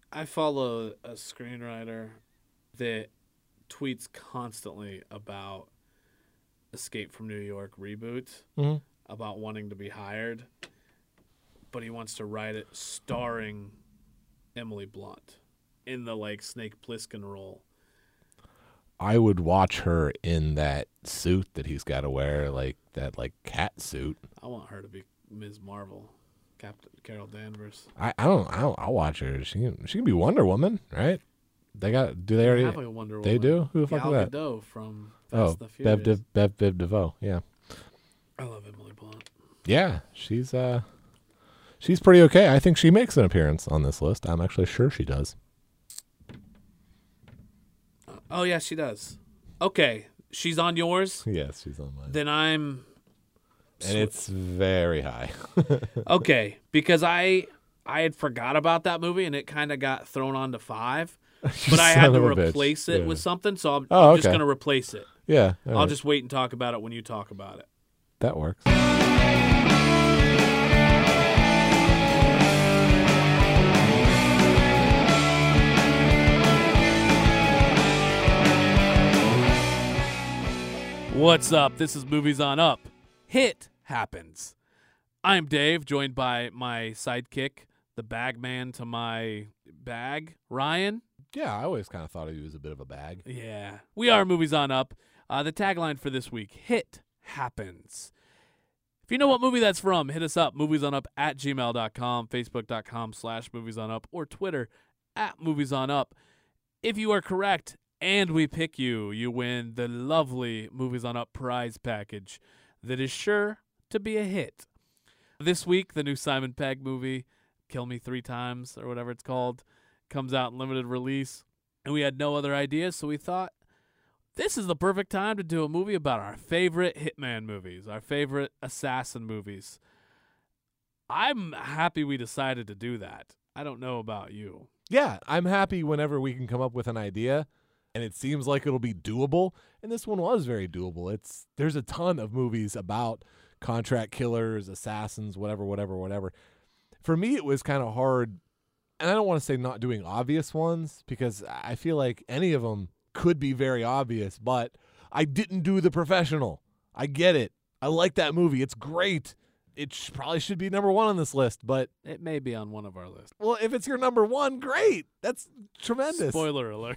I follow a screenwriter that tweets constantly about Escape from New York reboot, Mm-hmm. about wanting to be hired, but he wants to write it starring Emily Blunt in the Snake Plissken role. I would watch her in that suit that he's got to wear, that cat suit. I want her to be Ms. Marvel, Captain Carol Danvers. I'll watch her. She can be Wonder Woman, right? They already have a Wonder they Woman. do? Who the fuck Gal is that? Gadot from Fast and the Bev Furious. DeVoe. Yeah. I love Emily Blunt. Yeah, she's pretty okay. I think she makes an appearance on this list. I'm actually sure she does. Oh yeah, she does. Okay, she's on yours. Yes, she's on mine. Then I'm. And it's very high. Okay, because I had forgot about that movie and it kind of got thrown onto 5, but I had to replace it with something, so I'm just okay. going to replace it. Yeah. I'll just wait and talk about it when you talk about it. That works. What's up? This is Movies on Up. Hit happens. I'm Dave, joined by my sidekick, the bag man to my bag, Ryan. Yeah, I always kind of thought he was a bit of a bag. Yeah. We are Movies on Up. The tagline for this week, Hit happens. If you know what movie that's from, hit us up, moviesonup@gmail.com, facebook.com/moviesonup, or Twitter @moviesonup. If you are correct and we pick you, you win the lovely Movies on Up prize package that is sure to be a hit. This week, the new Simon Pegg movie, Kill Me 3 Times, or whatever it's called, comes out in limited release. And we had no other ideas, so we thought, this is the perfect time to do a movie about our favorite hitman movies, our favorite assassin movies. I'm happy we decided to do that. I don't know about you. Yeah, I'm happy whenever we can come up with an idea and it seems like it'll be doable. And this one was very doable. There's a ton of movies about contract killers, assassins, whatever. For me, it was kind of hard, and I don't want to say not doing obvious ones because I feel like any of them could be very obvious, but I didn't do The Professional. I get it. I like that movie. It's great. It probably should be number 1 on this list, but It may be on one of our lists. well, if it's your number 1, great. That's tremendous. Spoiler alert.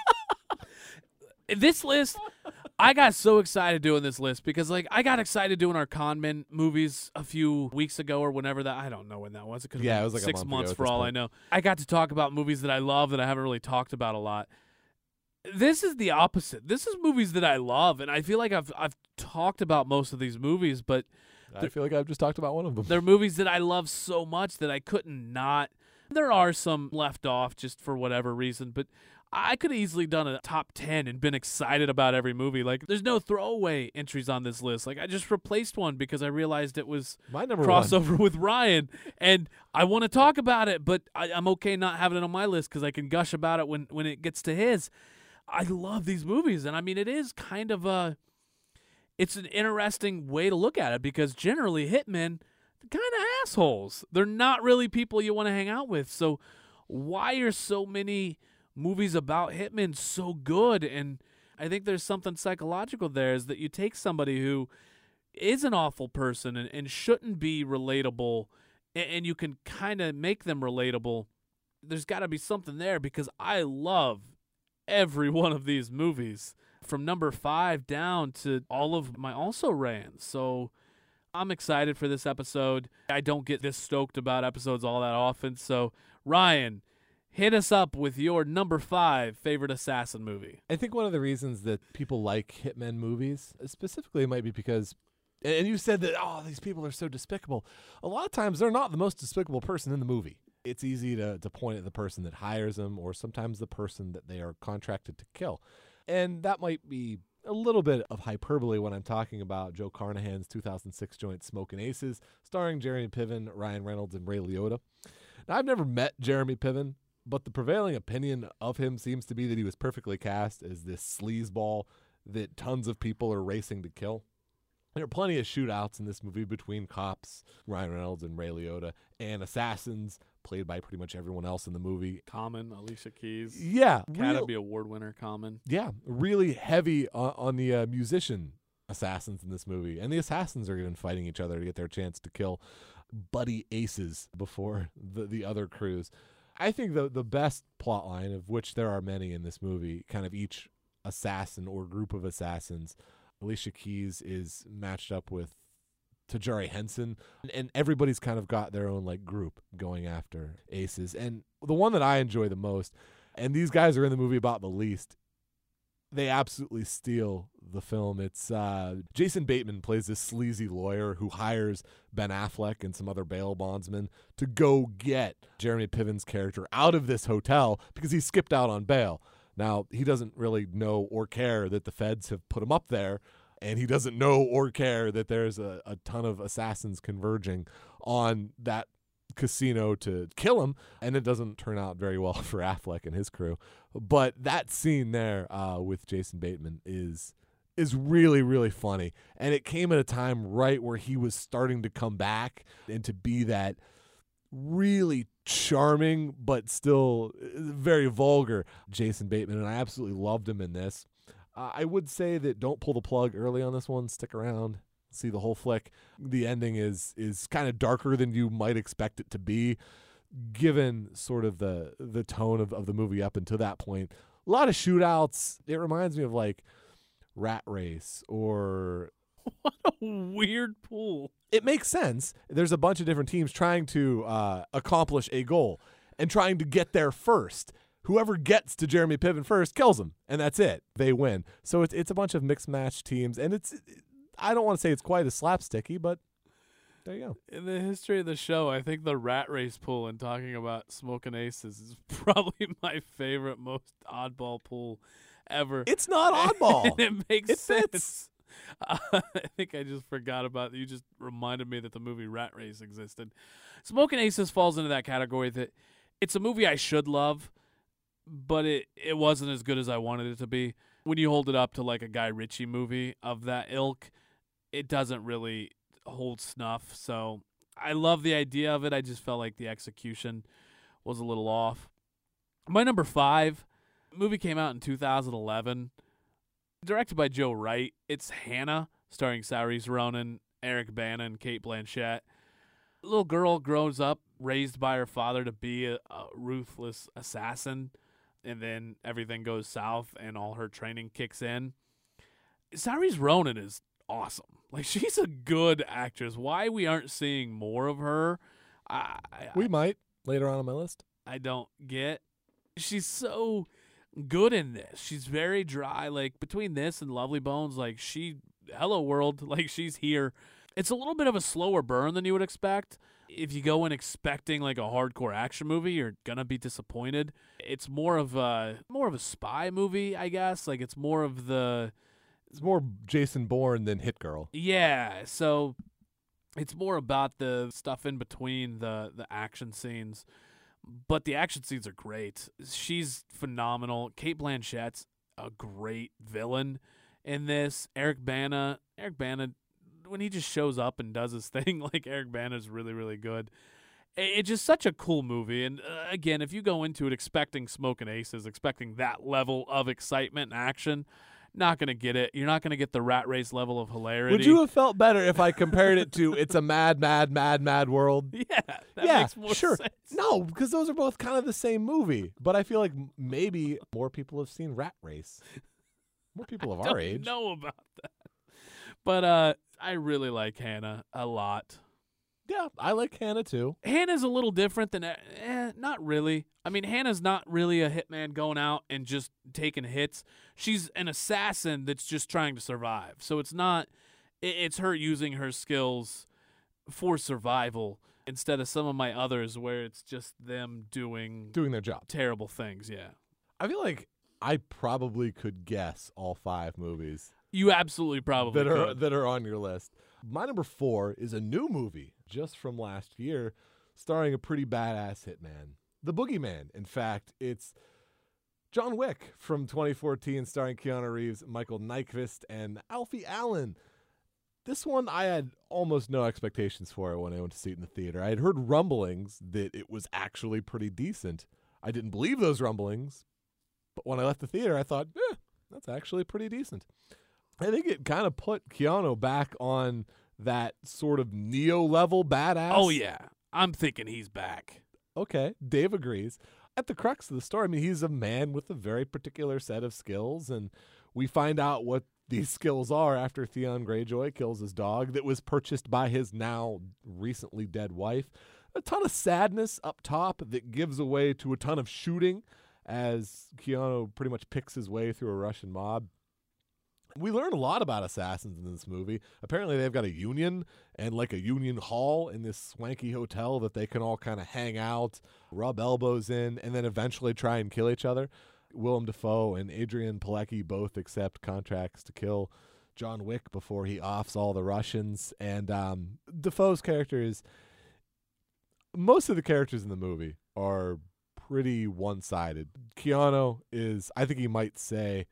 This list, I got so excited doing this list because, I got excited doing our Conman movies a few weeks ago or whenever that. I don't know when that was. It could have been It was like 6 a month months ago for all I know. I got to talk about movies that I love that I haven't really talked about a lot. This is the opposite. This is movies that I love, and I feel like I've talked about most of these movies, but I feel like I've just talked about one of them. they're movies that I love so much that I couldn't not. There are some left off just for whatever reason, but I could have easily done a top 10 and been excited about every movie. There's no throwaway entries on this list. I just replaced one because I realized it was My number crossover 1. with Ryan, and I want to talk about it, but I'm okay not having it on my list because I can gush about it when it gets to his. I love these movies, and I mean, it is kind of it's an interesting way to look at it because generally hitmen, they're kind of assholes. They're not really people you want to hang out with. So why are so many movies about hitmen so good? And I think there's something psychological there, is that you take somebody who is an awful person and shouldn't be relatable, and you can kind of make them relatable. There's got to be something there because I love every one of these movies from number 5 down to all of my also rans. So I'm excited for this episode. I don't get this stoked about episodes all that often. So Ryan, hit us up with your number 5 favorite assassin movie. I think one of the reasons that people like hitmen movies specifically might be because, and you said that, these people are so despicable. A lot of times they're not the most despicable person in the movie. It's easy to point at the person that hires them or sometimes the person that they are contracted to kill. And that might be a little bit of hyperbole when I'm talking about Joe Carnahan's 2006 joint Smokin' Aces, starring Jeremy Piven, Ryan Reynolds, and Ray Liotta. Now, I've never met Jeremy Piven, but the prevailing opinion of him seems to be that he was perfectly cast as this sleazeball that tons of people are racing to kill. There are plenty of shootouts in this movie between cops, Ryan Reynolds and Ray Liotta, and assassins, played by pretty much everyone else in the movie. Common, Alicia Keys. Yeah. Academy Award winner, Common. Yeah, really heavy on the musician assassins in this movie. And the assassins are even fighting each other to get their chance to kill buddy aces before the other crews. I think the best plot line, of which there are many in this movie, kind of each assassin or group of assassins, Alicia Keys is matched up with Tajari Henson, and everybody's kind of got their own like group going after aces. And the one that I enjoy the most, and these guys are in the movie about the least, they absolutely steal the film. It's Jason Bateman plays this sleazy lawyer who hires Ben Affleck and some other bail bondsmen to go get Jeremy Piven's character out of this hotel because he skipped out on bail. Now, he doesn't really know or care that the feds have put him up there, and he doesn't know or care that there's a ton of assassins converging on that casino to kill him, and it doesn't turn out very well for Affleck and his crew. But that scene there with Jason Bateman is really, really funny, and it came at a time right where he was starting to come back and to be that really charming but still very vulgar Jason Bateman, and I absolutely loved him in this. I would say that don't pull the plug early on this one. Stick around, see the whole flick. The ending is kind of darker than you might expect it to be, given sort of the tone of the movie up until that point. A lot of shootouts. It reminds me of like Rat Race or... What a weird pool. It makes sense. There's a bunch of different teams trying to accomplish a goal and trying to get there first. Whoever gets to Jeremy Piven first kills him, and that's it. They win. So it's a bunch of mixed match teams, and I don't want to say it's quite as slapsticky, but there you go. In the history of the show, I think the Rat Race pool and talking about smoking aces is probably my favorite, most oddball pool ever. It's not oddball. It makes sense. Fits. I think I just forgot about it. You just reminded me that the movie Rat Race existed. Smoking Aces falls into that category that it's a movie I should love, but it wasn't as good as I wanted it to be. When you hold it up to like a Guy Ritchie movie of that ilk, it doesn't really hold snuff. So I love the idea of it. I just felt like the execution was a little off. My number 5, movie came out in 2011. Directed by Joe Wright. It's Hannah, starring Saoirse Ronan, Eric Bana, and Cate Blanchett. A little girl grows up, raised by her father to be a ruthless assassin, and then everything goes south and all her training kicks in. Saoirse Ronan is awesome. Like, she's a good actress. Why we aren't seeing more of her, We might later on my list. I don't get. She's so good in this. She's very dry. Like, between this and Lovely Bones, like, hello world, like, she's here. It's a little bit of a slower burn than you would expect. If you go in expecting like a hardcore action movie, you're gonna be disappointed. It's more of a spy movie, I guess. Like, it's more Jason Bourne than Hit Girl. Yeah, so it's more about the stuff in between the action scenes. But the action scenes are great. She's phenomenal. Cate Blanchett's a great villain in this. Eric Bana, when he just shows up and does his thing, like, Eric Bana's really, really good. It's just such a cool movie. And again, if you go into it expecting Smoking Aces, expecting that level of excitement and action, not going to get it. You're not going to get the Rat Race level of hilarity. Would you have felt better if I compared it to It's a Mad, Mad, Mad, Mad World? Yeah, that makes more sure. sense. No, because those are both kind of the same movie. But I feel like maybe more people have seen Rat Race. More people of our age. I don't know about that. But I really like Hannah a lot. Yeah, I like Hannah too. Hannah's a little different than not really. I mean, Hannah's not really a hitman going out and just taking hits. She's an assassin that's just trying to survive. So it's not it's her using her skills for survival instead of some of my others where it's just them doing their job. Terrible things, yeah. I feel like I probably could guess all 5 movies. You absolutely probably could. that are on your list. My number 4 is a new movie just from last year, starring a pretty badass hitman, The Boogeyman. In fact, it's John Wick from 2014, starring Keanu Reeves, Michael Nyqvist, and Alfie Allen. This one, I had almost no expectations for it when I went to see it in the theater. I had heard rumblings that it was actually pretty decent. I didn't believe those rumblings, but when I left the theater, I thought, that's actually pretty decent. I think it kind of put Keanu back on that sort of Neo-level badass. Oh, yeah. I'm thinking he's back. Okay, Dave agrees. At the crux of the story, I mean, he's a man with a very particular set of skills, and we find out what these skills are after Theon Greyjoy kills his dog that was purchased by his now recently dead wife. A ton of sadness up top that gives way to a ton of shooting as Keanu pretty much picks his way through a Russian mob. We learn a lot about assassins in this movie. Apparently they've got a union and like a union hall in this swanky hotel that they can all kind of hang out, rub elbows in, and then eventually try and kill each other. Willem Dafoe and Adrian Palicki both accept contracts to kill John Wick before he offs all the Russians. And Dafoe's character is... Most of the characters in the movie are pretty one-sided. Keanu is, I think he might say,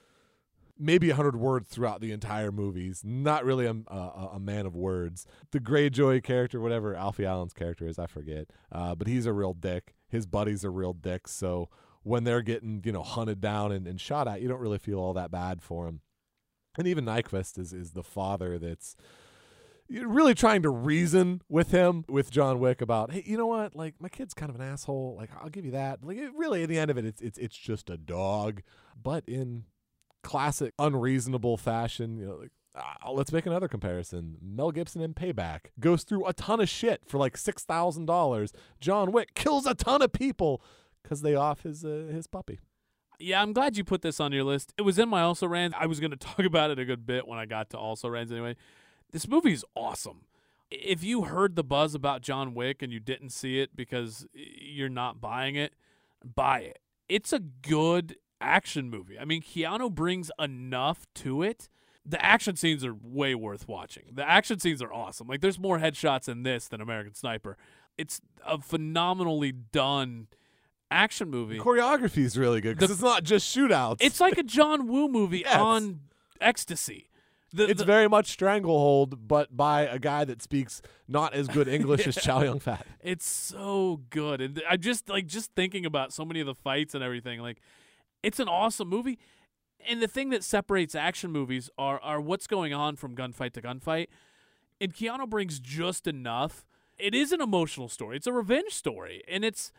maybe 100 words throughout the entire movies. Not really a man of words. The Greyjoy character, whatever Alfie Allen's character is, I forget. But he's a real dick. His buddies are real dicks. So when they're getting, hunted down and shot at, you don't really feel all that bad for him. And even Nyquist is the father that's really trying to reason with him, with John Wick, about, hey, you know what? Like, my kid's kind of an asshole. Like, I'll give you that. Like, really, at the end of it, it's just a dog. But in classic unreasonable fashion, let's make another comparison. Mel Gibson in Payback goes through a ton of shit for like $6,000. John Wick kills a ton of people because they off his puppy. Yeah, I'm glad you put this on your list. It was in my Also Rans. I was going to talk about it a good bit when I got to Also Rans anyway. This movie is awesome. If you heard the buzz about John Wick and you didn't see it because you're not buying it, buy it. It's a good action movie. I mean, Keanu brings enough to it. The action scenes are way worth watching. The action scenes are awesome. Like, there's more headshots in this than American Sniper. It's a phenomenally done action movie. The choreography is really good because it's not just shootouts. It's like a John Woo movie on ecstasy. It's very much Stranglehold, but by a guy that speaks not as good English as Chow Yun-fat. It's so good. And I just thinking about so many of the fights and everything, like, it's an awesome movie. And the thing that separates action movies are what's going on from gunfight to gunfight. And Keanu brings just enough. It is an emotional story. It's a revenge story. And it's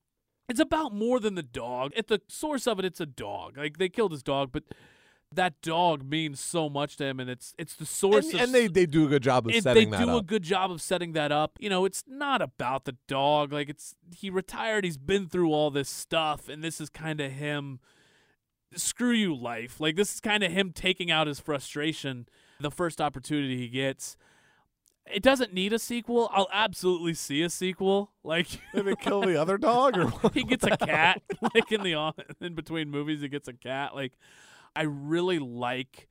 about more than the dog. At the source of it, it's a dog. Like, they killed his dog, but that dog means so much to him, and it's the source of... And they do a good job of setting that up. They do a good job of setting that up. It's not about the dog. Like, he retired, he's been through all this stuff, and this is kind of him... Screw you, life. Like, this is kind of him taking out his frustration the first opportunity he gets. It doesn't need a sequel. I'll absolutely see a sequel. Like, did they kill the other dog, or what? He gets a cat. Like, in between movies, he gets a cat. Like, I really like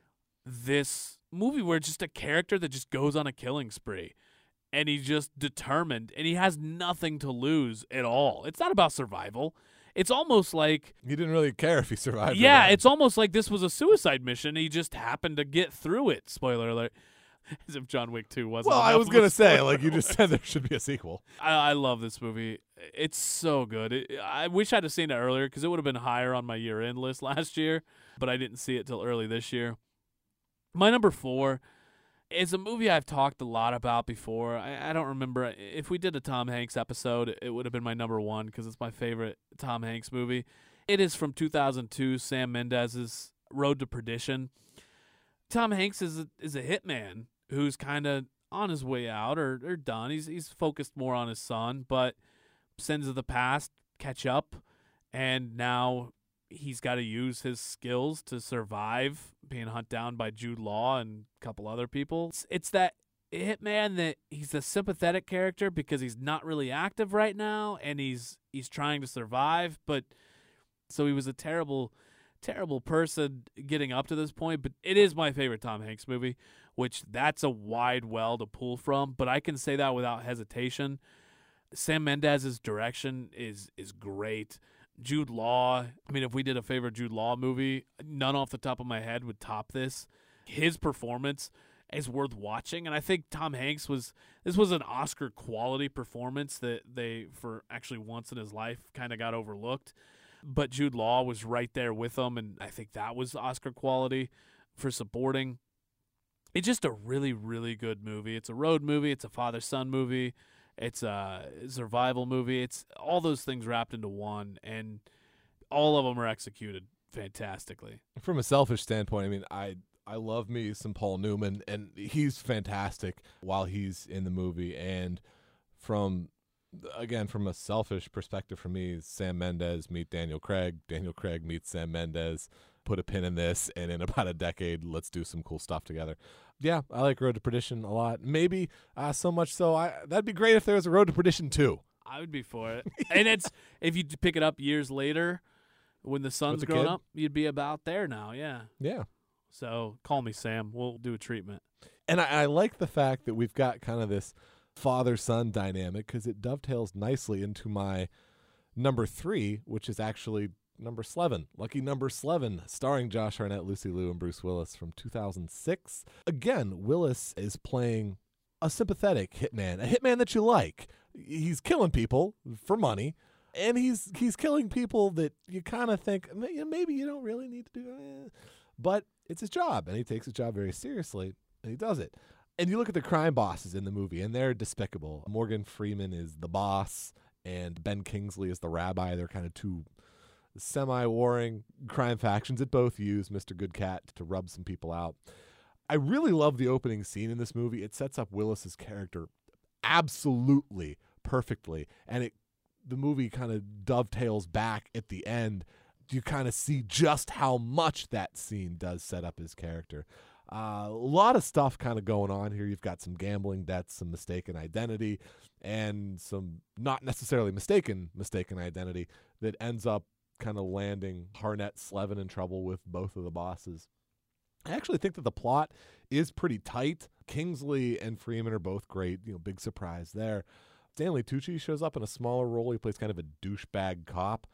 this movie where it's just a character that just goes on a killing spree, and he's just determined, and he has nothing to lose at all. It's not about survival. It's almost like... He didn't really care if he survived. Yeah, it's almost like this was a suicide mission. He just happened to get through it. Spoiler alert. As if John Wick 2 wasn't. Well, I was going to say, like you just said, there should be a sequel. I love this movie. It's so good. I wish I'd have seen it earlier because it would have been higher on my year-end list last year, but I didn't see it till early this year. My number 4 is a movie I've talked a lot about before. I don't remember. If we did a Tom Hanks episode, it would have been my number 1 because it's my favorite Tom Hanks movie. It is from 2002, Sam Mendes's Road to Perdition. Tom Hanks is a hitman who's kind of on his way out or done. He's focused more on his son, but sins of the past catch up, and now he's got to use his skills to survive being hunted down by Jude Law and a couple other people. It's that hitman that he's a sympathetic character because he's not really active right now, and he's trying to survive, but so he was a terrible person getting up to this point, but it is my favorite Tom Hanks movie, which that's a wide well to pull from, but I can say that without hesitation. Sam Mendes's direction is great. Jude Law, I mean, if we did a favorite Jude Law movie, none off the top of my head would top this. His performance is worth watching. And I think Tom Hanks this was an Oscar quality performance that they, for actually once in his life, kind of got overlooked. But Jude Law was right there with him, and I think that was Oscar quality for supporting. It's just a really, really good movie. It's a road movie. It's a father-son movie. It's a survival movie. It's all those things wrapped into one, and all of them are executed fantastically. From a selfish standpoint, I mean, I love me some Paul Newman, and he's fantastic while he's in the movie. And from a selfish perspective for me, Sam Mendes meet Daniel Craig. Daniel Craig meets Sam Mendes. Put a pin in this, and in about a decade, let's do some cool stuff together. Yeah, I like Road to Perdition a lot. Maybe so much so, that'd be great if there was a Road to Perdition 2. I would be for it. And it's if you pick it up years later, when the son's grown up, you'd be about there now, yeah. Yeah. So call me Sam. We'll do a treatment. And I like the fact that we've got kind of this father-son dynamic because it dovetails nicely into my number 3, which is actually number 11, Lucky Number 11, starring Josh Hartnett, Lucy Liu, and Bruce Willis from 2006. Again, Willis is playing a sympathetic hitman, a hitman that you like. He's killing people for money, and he's killing people that you kind of think maybe you don't really need to do it. But it's his job, and he takes his job very seriously, and he does it. And you look at the crime bosses in the movie, and they're despicable. Morgan Freeman is the boss, and Ben Kingsley is the rabbi. They're kind of two semi-warring crime factions that both use Mr. Good Cat to rub some people out. I really love the opening scene in this movie. It sets up Willis's character absolutely perfectly, and the movie kind of dovetails back at the end. You kind of see just how much that scene does set up his character. A lot of stuff kind of going on here. You've got some gambling debts, some mistaken identity, and some not necessarily mistaken identity that ends up kind of landing Hartnett Slevin in trouble with both of the bosses. I actually think that the plot is pretty tight. Kingsley and Freeman are both great. Big surprise there. Stanley Tucci shows up in a smaller role. He plays kind of a douchebag cop.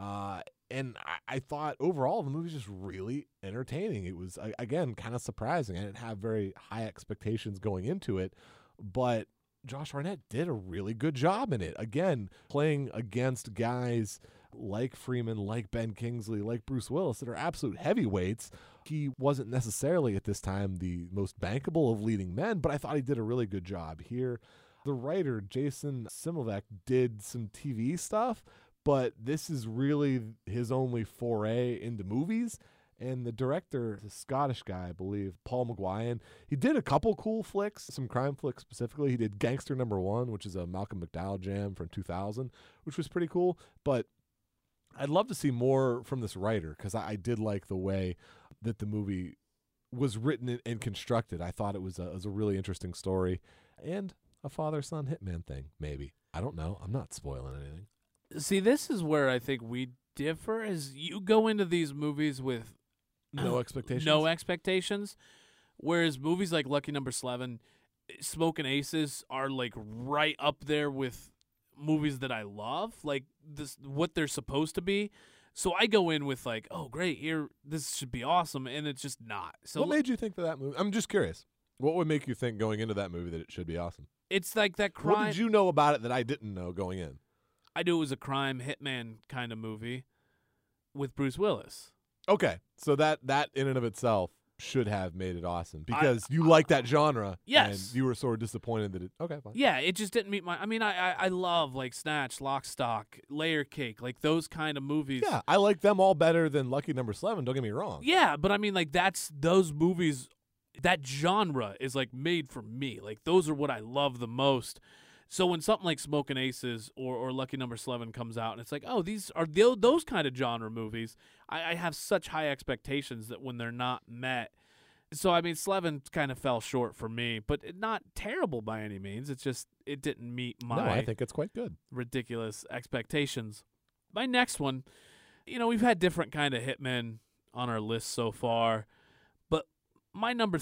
And I thought overall the movie's just really entertaining. It was, again, kind of surprising. I didn't have very high expectations going into it, but Josh Hartnett did a really good job in it. Again, playing against guys like Freeman, like Ben Kingsley, like Bruce Willis that are absolute heavyweights. He wasn't necessarily at this time the most bankable of leading men, but I thought he did a really good job here. The writer, Jason Similvek, did some TV stuff, but this is really his only foray into movies. And the director, the Scottish guy, I believe, Paul McGuigan, he did a couple cool flicks, some crime flicks specifically. He did Gangster Number 1, which is a Malcolm McDowell jam from 2000, which was pretty cool. But I'd love to see more from this writer because I did like the way that the movie was written and constructed. I thought it was a really interesting story and a father-son hitman thing, maybe. I don't know. I'm not spoiling anything. See, this is where I think we differ, is you go into these movies with no expectations. No expectations. Whereas movies like Lucky Number 11, Smoking Aces are like right up there with movies that I love, like this, what they're supposed to be. So I go in with like, oh great, this should be awesome, and it's just not. So what made you think that movie? I'm just curious. What would make you think going into that movie that it should be awesome? It's like that crime. What did you know about it that I didn't know going in? I knew it was a crime hitman kind of movie with Bruce Willis. Okay, so that in and of itself should have made it awesome because you like that genre. Yes. And you were sort of disappointed that it. Okay, fine. Yeah, it just didn't meet my. I mean, I love like Snatch, Lock, Stock, Layer Cake, like those kind of movies. Yeah, I like them all better than Lucky Number 11. Don't get me wrong. Yeah, but I mean, like those movies, that genre is like made for me. Like those are what I love the most. So when something like Smoking Aces or Lucky Number 11 comes out, and it's like, oh, these are those kind of genre movies, I have such high expectations that when they're not met. So, I mean, Slevin kind of fell short for me, but not terrible by any means. It's just it didn't meet my I think it's quite good. Ridiculous expectations. My next one, we've had different kind of hitmen on our list so far, but my number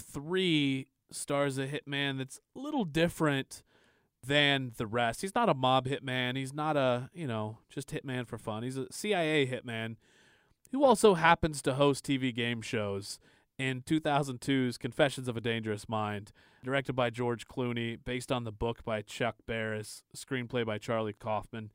3 stars a hitman that's a little different than the rest. He's not a mob hitman. He's not a, just hitman for fun. He's a CIA hitman who also happens to host TV game shows. and 2002's Confessions of a Dangerous Mind, directed by George Clooney, based on the book by Chuck Barris, screenplay by Charlie Kaufman.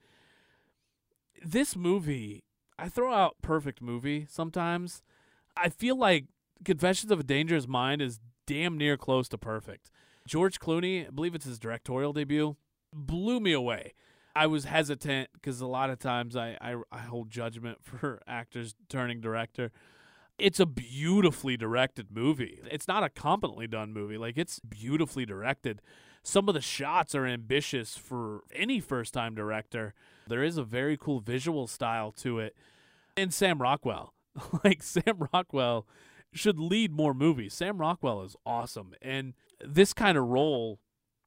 This movie, I throw out perfect movie sometimes. I feel like Confessions of a Dangerous Mind is damn near close to perfect. George Clooney, I believe it's his directorial debut, blew me away. I was hesitant because a lot of times I hold judgment for actors turning director. It's a beautifully directed movie. It's not a competently done movie. Like, it's beautifully directed. Some of the shots are ambitious for any first-time director. There is a very cool visual style to it. And Sam Rockwell. Like, Sam Rockwell should lead more movies. Sam Rockwell is awesome. And this kind of role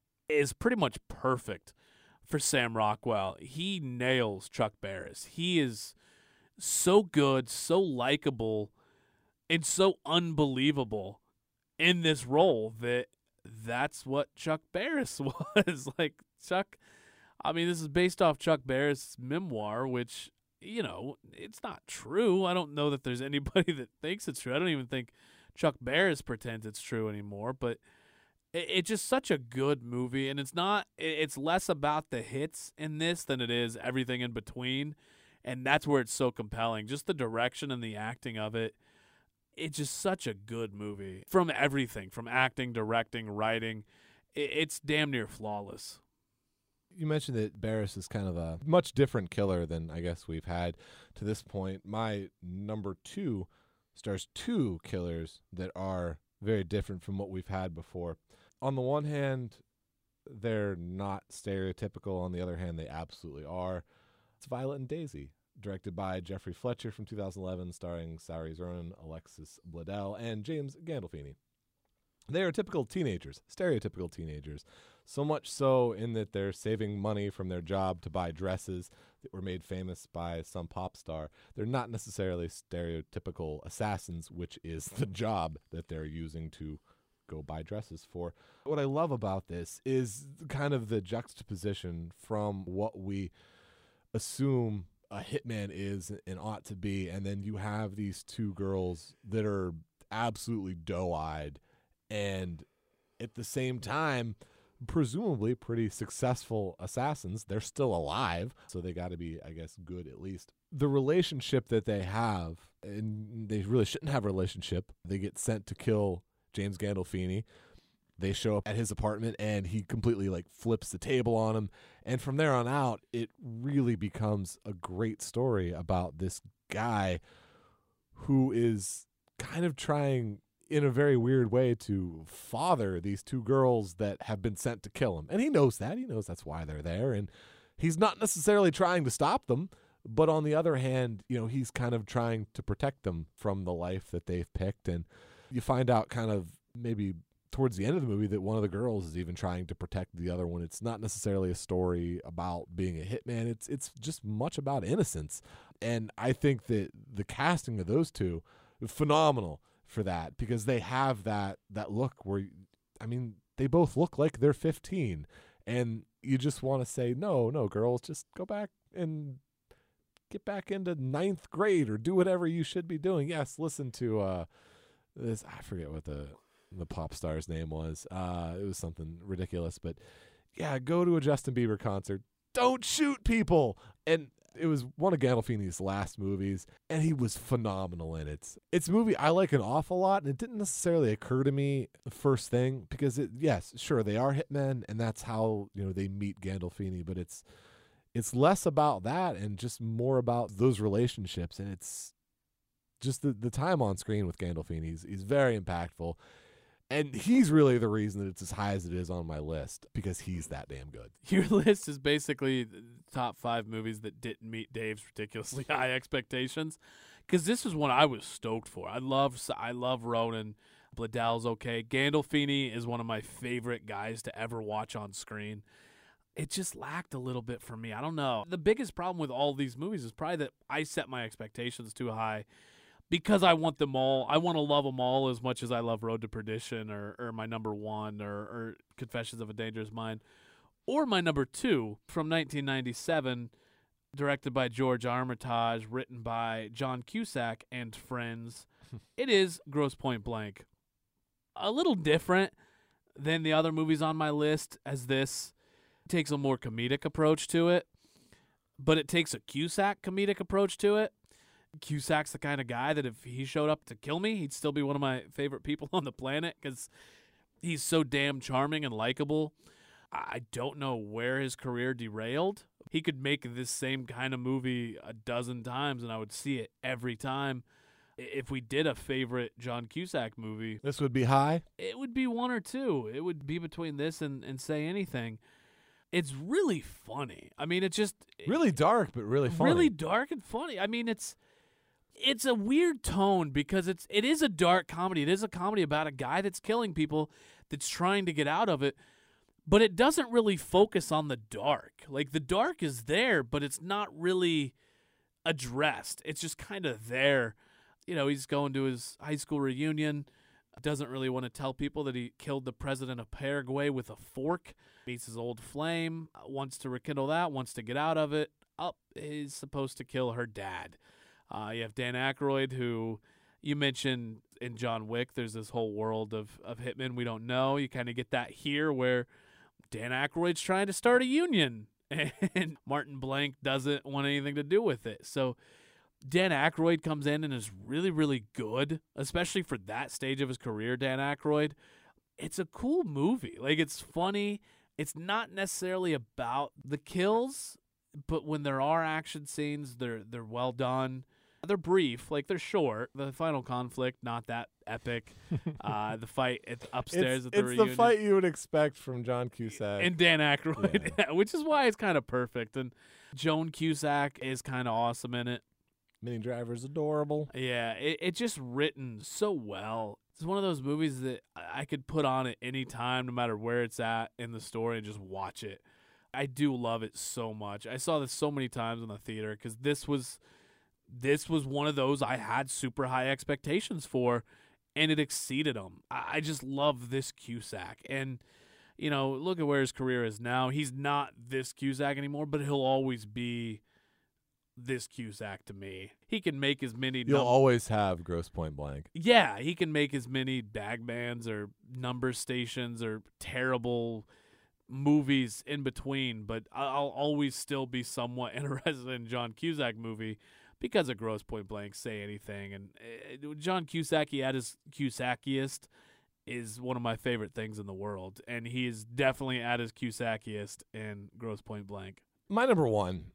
is pretty much perfect for Sam Rockwell. He nails Chuck Barris. He is so good, so likable, and so unbelievable in this role that's what Chuck Barris was. Like, Chuck, I mean, this is based off Chuck Barris' memoir, which, you know, it's not true. I don't know that there's anybody that thinks it's true. I don't even think Chuck Barris pretends it's true anymore, but it's just such a good movie, and it's less about the hits in this than it is everything in between, and that's where it's so compelling. Just the direction and the acting of it. It's just such a good movie from everything, from acting, directing, writing. It's damn near flawless. You mentioned that Barris is kind of a much different killer than I guess we've had to this point. My number 2 stars 2 killers that are very different from what we've had before. On the one hand, they're not stereotypical. On the other hand, they absolutely are. It's Violet and Daisy, directed by Jeffrey Fletcher from 2011, starring Saoirse Ronan, Alexis Bledel, and James Gandolfini. They are typical teenagers, stereotypical teenagers, so much so in that they're saving money from their job to buy dresses that were made famous by some pop star. They're not necessarily stereotypical assassins, which is the job that they're using to go buy dresses for. What I love about this is kind of the juxtaposition from what we assume a hitman is and ought to be, and then you have these 2 girls that are absolutely doe-eyed and at the same time presumably pretty successful assassins. They're still alive, so they got to be, I guess, good at least. The relationship that they have, and they really shouldn't have a relationship. They get sent to kill James Gandolfini. They show up at his apartment and he completely like flips the table on him. And from there on out, it really becomes a great story about this guy who is kind of trying in a very weird way to father these 2 girls that have been sent to kill him. And he knows that. He knows that's why they're there. And he's not necessarily trying to stop them. But on the other hand, you know, he's kind of trying to protect them from the life that they've picked. And you find out kind of maybe towards the end of the movie that one of the girls is even trying to protect the other one. It's not necessarily a story about being a hitman. It's just much about innocence. And I think that the casting of those 2 is phenomenal for that, because they have that look where, I mean, they both look like they're 15, and you just want to say, no, girls, just go back and get back into 9th grade or do whatever you should be doing. Yes, listen to this, I forget what the pop star's name was. It was something ridiculous, but yeah, go to a Justin Bieber concert. Don't shoot people. And it was one of Gandolfini's last movies, and he was phenomenal in it. It's a movie I like an awful lot, and it didn't necessarily occur to me the first thing, because yes, sure, they are hitmen, and that's how, you know, they meet Gandolfini, but it's less about that and just more about those relationships, and it's just the time on screen with Gandolfini. He's very impactful. And he's really the reason that it's as high as it is on my list, because he's that damn good. Your list is basically the top 5 movies that didn't meet Dave's ridiculously high expectations, because this is one I was stoked for. I love Ronan. Bledel's okay. Gandolfini is one of my favorite guys to ever watch on screen. It just lacked a little bit for me. I don't know. The biggest problem with all these movies is probably that I set my expectations too high, because I want them all. I want to love them all as much as I love Road to Perdition or my number 1 or Confessions of a Dangerous Mind, or my number 2 from 1997, directed by George Armitage, written by John Cusack and friends, it is Grosse Pointe Blank. A little different than the other movies on my list, as this takes a more comedic approach to it, but it takes a Cusack comedic approach to it. Cusack's the kind of guy that if he showed up to kill me, he'd still be one of my favorite people on the planet because he's so damn charming and likable. I don't know where his career derailed. He could make this same kind of movie a dozen times, and I would see it every time. If we did a favorite John Cusack movie, This would be high. it would be one or two. It would be between this and Say Anything. It's really funny. I mean, it's just Really dark, but really funny. really dark and funny. I mean, it's a weird tone because it is a dark comedy. It is a comedy about a guy that's killing people that's trying to get out of it, but it doesn't really focus on the dark. Like, the dark is there, but it's not really addressed. It's just kind of there. You know, he's going to his high school reunion, doesn't really want to tell people that he killed the president of Paraguay with a fork. Meets his old flame, wants to rekindle that, wants to get out of it. He's supposed to kill her dad. You have Dan Aykroyd, who you mentioned in John Wick. There's this whole world of hitmen we don't know. You kind of get that here where Dan Aykroyd's trying to start a union, and Martin Blank doesn't want anything to do with it. So Dan Aykroyd comes in and is really, really good, especially for that stage of his career, Dan Aykroyd. It's a cool movie. Like, it's funny. It's not necessarily about the kills, but when there are action scenes, they're well done. They're brief, like they're short. The final conflict, not that epic. The fight upstairs at the reunion. It's the fight you would expect from John Cusack. And Dan Aykroyd, which is why it's kind of perfect. And Joan Cusack is kind of awesome in it. Minnie Driver's adorable. Yeah, it's just written so well. It's one of those movies that I could put on at any time, no matter where it's at in the story, and just watch it. I do love it so much. I saw this so many times in the theater because this was one of those I had super high expectations for, and it exceeded them. I just love this Cusack. And, you know, look at where his career is now. He's not this Cusack anymore, but he'll always be this Cusack to me. He can make as many... You'll always have Grosse Pointe Blank. Yeah, he can make as many bag bands or number stations or terrible movies in between, but I'll always still be somewhat interested in John Cusack movie because of Grosse Pointe Blank, Say Anything. And John Cusack, he at his Cusackiest, is one of my favorite things in the world, and he is definitely at his Cusackiest in Grosse Pointe Blank. My number one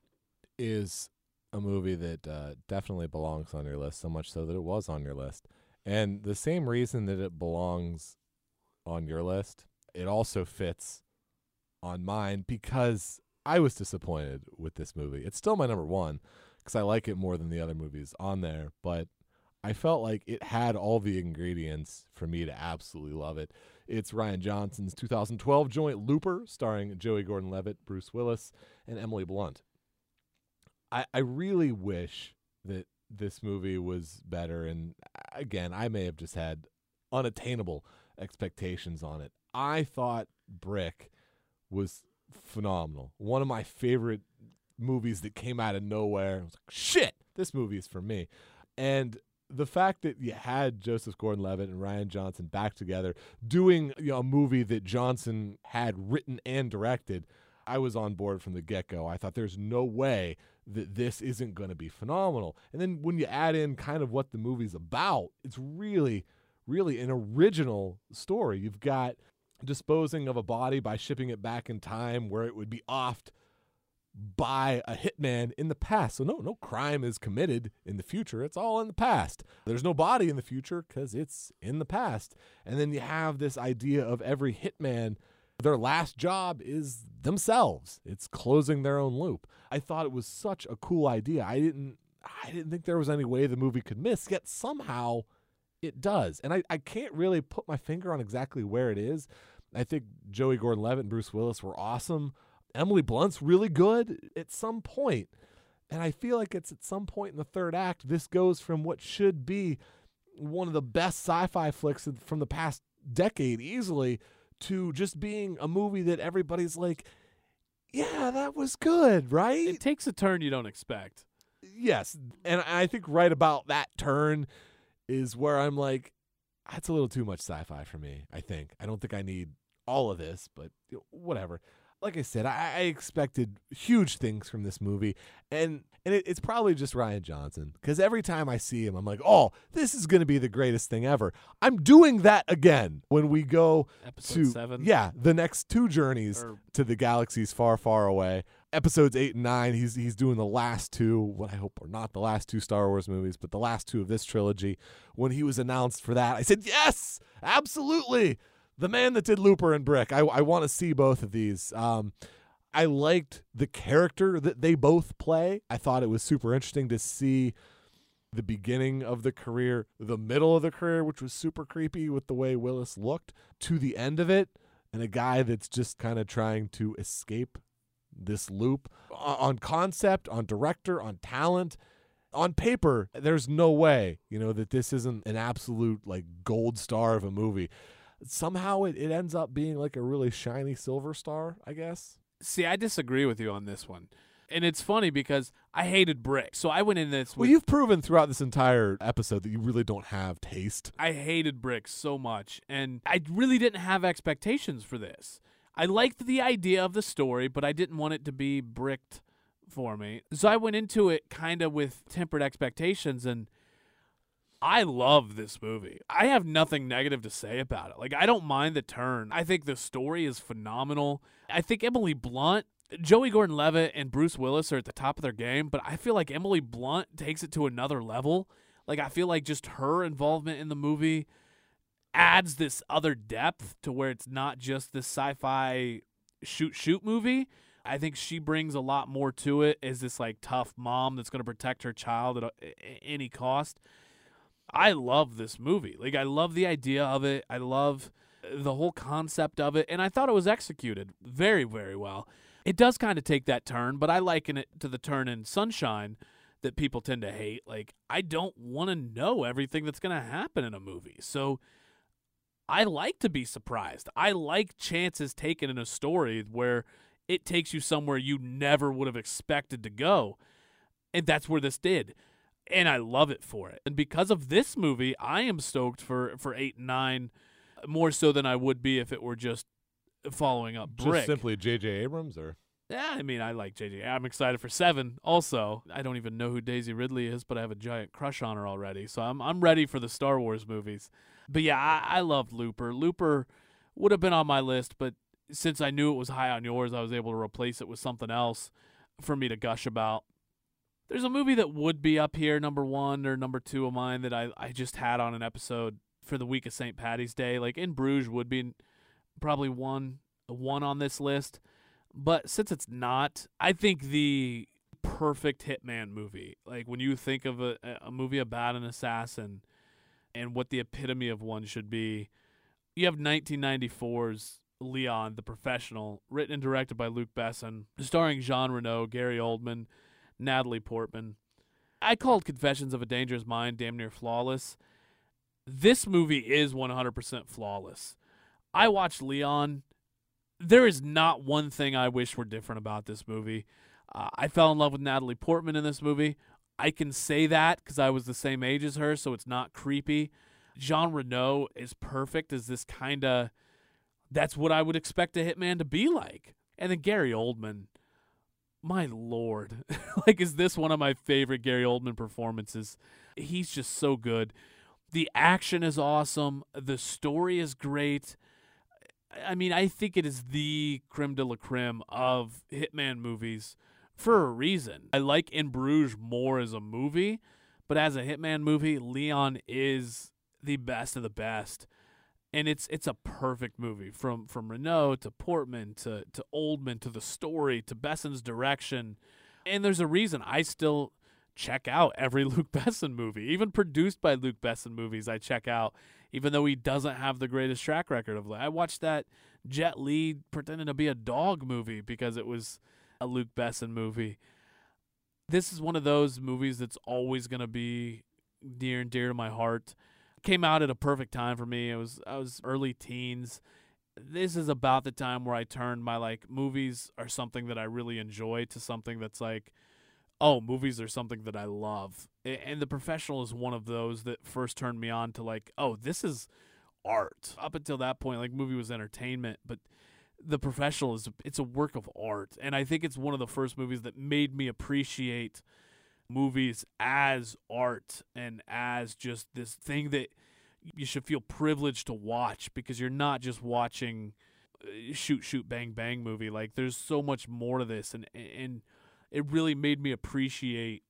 is a movie that definitely belongs on your list, so much so that it was on your list. And the same reason that it belongs on your list, it also fits on mine because I was disappointed with this movie. It's still my number one because I like it more than the other movies on there, but I felt like it had all the ingredients for me to absolutely love it. It's Rian Johnson's 2012 joint Looper, starring Joey Gordon-Levitt, Bruce Willis, and Emily Blunt. I really wish that this movie was better, and again, I may have just had unattainable expectations on it. I thought Brick was phenomenal. One of my favorite movies that came out of nowhere. I was like, shit, this movie is for me. And the fact that you had Joseph Gordon-Levitt and Rian Johnson back together doing a movie that Johnson had written and directed, I was on board from the get-go. I thought there's no way that this isn't going to be phenomenal. And then when you add in kind of what the movie's about, it's really, really an original story. You've got disposing of a body by shipping it back in time where it would be offed by a hitman in the past. So no crime is committed in the future. It's all in the past. There's no body in the future because it's in the past. And then you have this idea of every hitman, their last job is themselves. It's closing their own loop. I thought it was such a cool idea. I didn't think there was any way the movie could miss, yet somehow it does. And I can't really put my finger on exactly where it is. I think Joey Gordon-Levitt and Bruce Willis were awesome. Emily Blunt's really good at some point. And I feel like it's at some point in the third act, this goes from what should be one of the best sci-fi flicks from the past decade easily to just being a movie that everybody's like, yeah, that was good, right? It takes a turn you don't expect. Yes. And I think right about that turn is where I'm like, that's a little too much sci-fi for me, I think. I don't think I need all of this, but whatever. Like I said, I expected huge things from this movie, and it's probably just Rian Johnson, because every time I see him, I'm like, oh, this is going to be the greatest thing ever. I'm doing that again when we go Episode 7. Yeah, the next 2 journeys to the galaxies far, far away. Episodes 8 and 9, he's doing the last 2, what I hope are not the last 2 Star Wars movies, but the last 2 of this trilogy. When he was announced for that, I said, yes, absolutely. The man that did Looper and Brick. I want to see both of these. I liked the character that they both play. I thought it was super interesting to see the beginning of the career, the middle of the career, which was super creepy with the way Willis looked, to the end of it, and a guy that's just kind of trying to escape this loop. On concept, on director, on talent, on paper, there's no way, that this isn't an absolute like gold star of a movie. Somehow it ends up being like a really shiny silver star, I guess. See, I disagree with you on this one. And it's funny because I hated Brick. So I went in this with... Well, you've proven throughout this entire episode that you really don't have taste. I hated Brick so much. And I really didn't have expectations for this. I liked the idea of the story, but I didn't want it to be bricked for me. So I went into it kind of with tempered expectations, and I love this movie. I have nothing negative to say about it. Like, I don't mind the turn. I think the story is phenomenal. I think Emily Blunt, Joey Gordon-Levitt, and Bruce Willis are at the top of their game, but I feel like Emily Blunt takes it to another level. Like, I feel like just her involvement in the movie adds this other depth to where it's not just this sci-fi shoot movie. I think she brings a lot more to it as this, like, tough mom that's going to protect her child at any cost. I love this movie. Like, I love the idea of it. I love the whole concept of it, and I thought it was executed very, very well. It does kind of take that turn, but I liken it to the turn in Sunshine that people tend to hate. Like, I don't want to know everything that's going to happen in a movie, so I like to be surprised. I like chances taken in a story where it takes you somewhere you never would have expected to go, and that's where this did. And I love it for it. And because of this movie, I am stoked for 8 and 9 more so than I would be if it were just following up Brick. Just simply J.J. Abrams? Or Yeah, I mean, I like J.J. I'm excited for 7 also. I don't even know who Daisy Ridley is, but I have a giant crush on her already. So I'm ready for the Star Wars movies. But yeah, I loved Looper. Looper would have been on my list, but since I knew it was high on yours, I was able to replace it with something else for me to gush about. There's a movie that would be up here, number 1 or number 2 of mine, that I just had on an episode for the week of St. Paddy's Day. Like, In Bruges would be probably one on this list. But since it's not, I think the perfect Hitman movie, like when you think of a movie about an assassin and what the epitome of one should be, you have 1994's Leon, the Professional, written and directed by Luc Besson, starring Jean Reno, Gary Oldman, Natalie Portman. I called Confessions of a Dangerous Mind damn near flawless. This movie is 100% flawless. I watched Leon. There is not one thing I wish were different about this movie. I fell in love with Natalie Portman in this movie. I can say that because I was the same age as her, so it's not creepy. Jean Reno is perfect as this kind of... That's what I would expect a hitman to be like. And then Gary Oldman... My Lord. Like, is this one of my favorite Gary Oldman performances? He's just so good. The action is awesome. The story is great. I mean, I think it is the creme de la creme of Hitman movies for a reason. I like In Bruges more as a movie, but as a Hitman movie, Leon is the best of the best. And it's a perfect movie from Reno to Portman to Oldman to the story to Besson's direction. And there's a reason I still check out every Luc Besson movie. Even produced by Luc Besson movies I check out, even though he doesn't have the greatest track record of it. I watched that Jet Li pretending to be a dog movie because it was a Luc Besson movie. This is one of those movies that's always going to be near and dear to my heart. Came out at a perfect time for me. I was early teens. This is about the time where I turned my, like, movies are something that I really enjoy to something that's like, oh, movies are something that I love. And The Professional is one of those that first turned me on to like, oh, this is art. Up until that point, like, movie was entertainment, but The Professional it's a work of art. And I think it's one of the first movies that made me appreciate movies as art and as just this thing that you should feel privileged to watch, because you're not just watching shoot bang bang movie. Like, there's so much more to this, and it really made me appreciate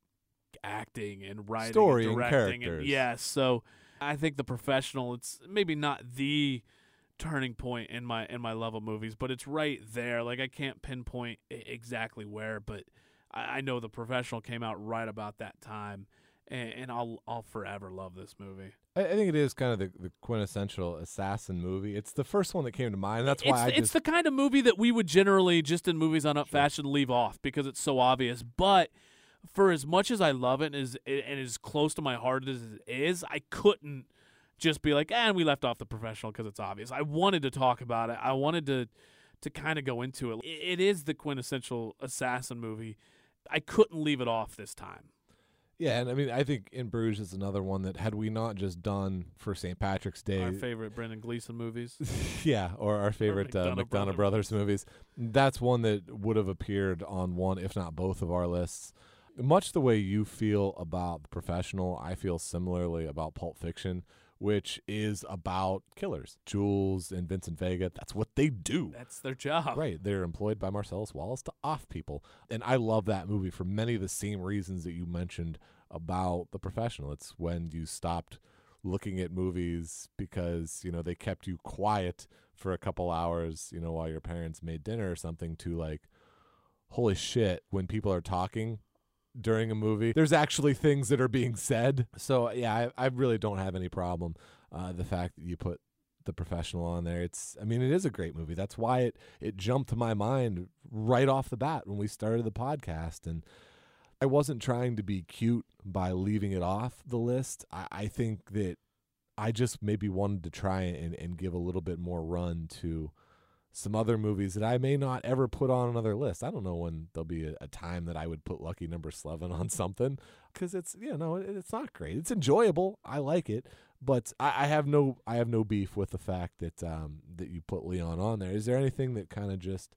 acting and writing, Story and and directing, characters. yes. So I think The Professional, it's maybe not the turning point in my love of movies, but it's right there. Like, I can't pinpoint exactly where, but I know The Professional came out right about that time, and I'll forever love this movie. I think it is kind of the quintessential assassin movie. It's the first one that came to mind. That's why it's the kind of movie that we would generally, just in Movies on Up Fashion, leave off because it's so obvious. But for as much as I love it and as close to my heart as it is, I couldn't just be like, and we left off The Professional because it's obvious. I wanted to talk about it. I wanted to kind of go into it. It is the quintessential assassin movie. I couldn't leave it off this time. Yeah, and I mean, I think In Bruges is another one that, had we not just done for St. Patrick's Day, Our favorite Brendan Gleeson movies. yeah, or our favorite McDonough Brothers movies, that's one that would have appeared on one, if not both, of our lists. Much the way you feel about The Professional, I feel similarly about Pulp Fiction, which is about killers. Jules and Vincent Vega, that's what they do. That's their job. Right. They're employed by Marcellus Wallace to off people. And I love that movie for many of the same reasons that you mentioned about The Professional. It's when you stopped looking at movies because, they kept you quiet for a couple hours, while your parents made dinner or something, to like, holy shit, when people are talking during a movie, there's actually things that are being said. So yeah, I really don't have any problem the fact that you put The Professional on there. It is a great movie. That's why it jumped to my mind right off the bat when we started the podcast. And I wasn't trying to be cute by leaving it off the list. I think that I just maybe wanted to try and give a little bit more run to some other movies that I may not ever put on another list. I don't know when there'll be a time that I would put Lucky Number 11 on something, because it's it's not great. It's enjoyable. I like it, but I have no beef with the fact that that you put Leon on there. Is there anything that kind of just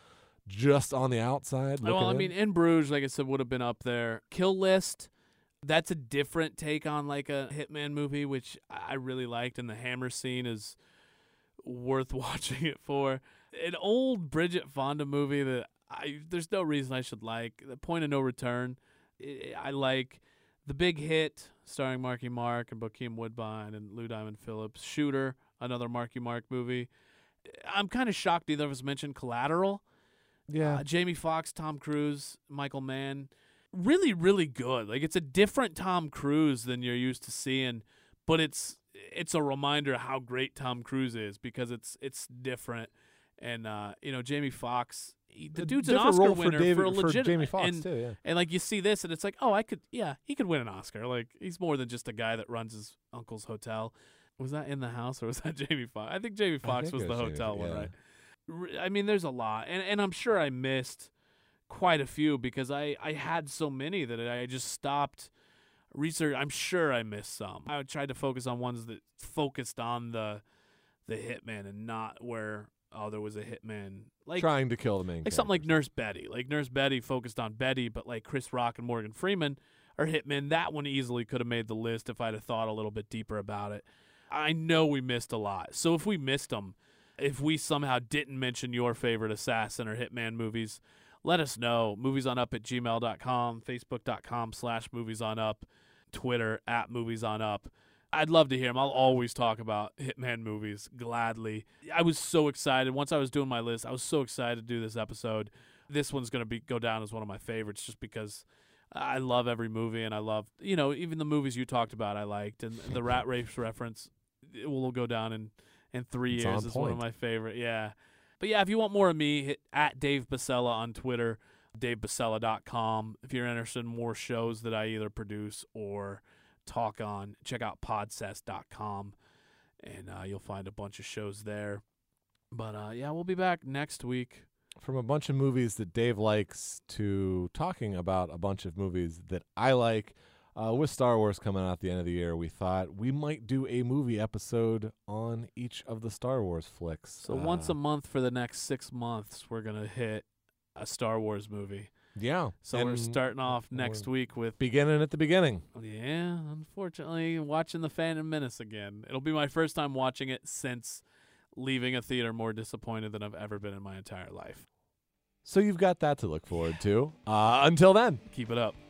on the outside? Well, I mean, In Bruges, like I said, would have been up there. Kill List, that's a different take on like a hitman movie, which I really liked, and the hammer scene is worth watching it for. An old Bridget Fonda movie that there's no reason I should like. The Point of No Return. I like. The Big Hit, starring Marky Mark and Bokeem Woodbine and Lou Diamond Phillips. Shooter, another Marky Mark movie. I'm kind of shocked neither of us mentioned Collateral. Yeah. Jamie Foxx, Tom Cruise, Michael Mann. Really, really good. Like, it's a different Tom Cruise than you're used to seeing, but it's a reminder of how great Tom Cruise is, because it's different. And Jamie Foxx, the dude's an Oscar winner for a legit Jamie Foxx too, yeah. And like, you see this and it's like, oh, he could win an Oscar. Like, he's more than just a guy that runs his uncle's hotel. Was that In the House or was that Jamie Foxx? I think Jamie Foxx was the hotel one, right? I mean, there's a lot, and I'm sure I missed quite a few because I had so many that I just stopped research. I'm sure I missed some. I tried to focus on ones that focused on the hitman and not where there was a hitman, like trying to kill the main, like something like Nurse Betty. Like, Nurse Betty focused on Betty, but like Chris Rock and Morgan Freeman are hitmen. That one easily could have made the list if I'd have thought a little bit deeper about it. I know we missed a lot, so if we missed them, if we somehow didn't mention your favorite assassin or hitman movies, let us know. Moviesonup@gmail.com, Facebook.com/moviesonup, Twitter @moviesonup. I'd love to hear them. I'll always talk about hitman movies gladly. I was so excited. Once I was doing my list, I was so excited to do this episode. This one's going to go down as one of my favorites just because I love every movie, and I love, even the movies you talked about I liked. And the Rat Race reference, it will go down in 3 years as one of my favorite. Yeah. But yeah, if you want more of me, hit @Dave Basella on Twitter, DaveBasella.com. If you're interested in more shows that I either produce or talk on, check out Podsest.com, and you'll find a bunch of shows there. But yeah, we'll be back next week. from a bunch of movies that Dave likes to talking about a bunch of movies that I like. With Star Wars coming out at the end of the year, we thought we might do a movie episode on each of the Star Wars flicks. So once a month for the next 6 months, we're going to hit a Star Wars movie. Yeah. So we're starting off next week with... Beginning at the beginning. Yeah, unfortunately, watching The Phantom Menace again. It'll be my first time watching it since leaving a theater more disappointed than I've ever been in my entire life. So you've got that to look forward to. Until then. Keep it up.